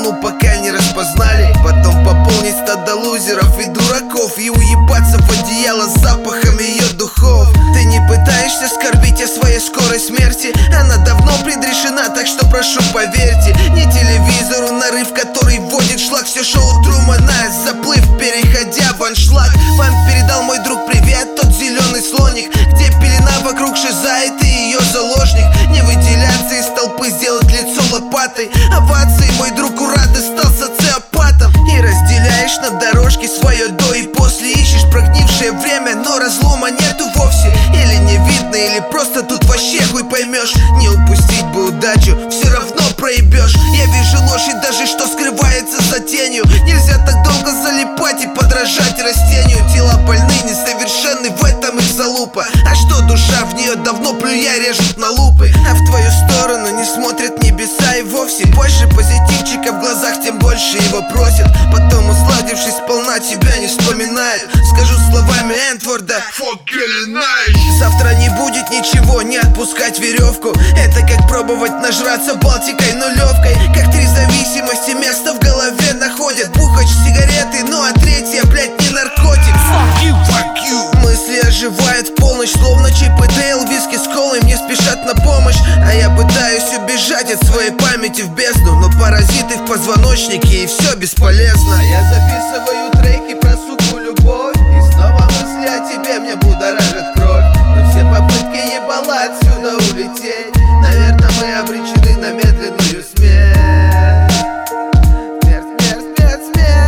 волну, пока не распознали. Потом пополнить стадо лузеров и дураков и уебаться в одеяло с запахом ее духов. Ты не пытаешься скорбить о своей скорой смерти, она давно предрешена, так что прошу поверьте. Не телевизору нарыв, который вводит шлак, все шоу Трумана, заплыв, переходя в аншлаг. Вам передал мой друг привет, тот зеленый слоник, где пелена вокруг шиза и ты ее заложник. Не выделяться из толпы, сделать лицо лопатой. Овации, мой друг, ура, ты стал социопатом. И разделяешь на дорожке свое до и после. Ищешь прогнившее время, но разлома нету вовсе. Или не видно, или просто тут вообще хуй поймешь. Не упустить бы удачу, все равно проебешь. Я вижу ложь и даже что скрывается за тенью. Нельзя так долго залипать и подражать растению. Тела больны, несовершенны, в этом их залупа. А что душа, в нее давно плюя режут на лупы. А в твою сторону не смотрят небеса и вовсе. Больше позитивчика в глазах, тем больше его просят. Потом, усладившись сполна, тебя не вспоминают. Скажу словами Энтворда: завтра не будет ничего, не отпускать веревку. Это как пробовать нажраться Балтикой нулевкой. Как три зависимости место в голове находят. Бухач, сигареты, ну а третья, блять, не наркотик. Fuck you. Мысли оживают в полночь, словно Чип и Дейл. Виски с колой мне спешат на помощь, а я пытаюсь убежать от своей памяти в бездну. Но паразиты в позвоночнике, и все бесполезно. А я записываю треки про суку любовь, и снова мысли о тебе мне будоражат кровь. Но все попытки ебала отсюда улететь, наверное, мы обречены на медленную смерть. Смерть, смерть, смерть,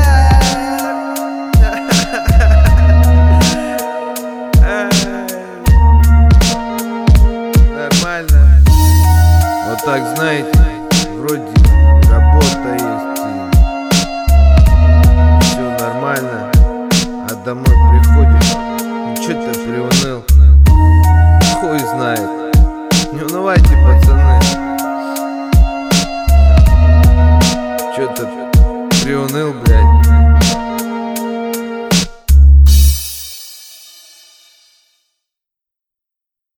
смерть. Нормально. Вот так, знаете, вроде работа есть и все нормально, а домой приходишь, ну что-то приуныл. Хуй знает. Не унывайте, пацаны. Что-то приуныл, блядь.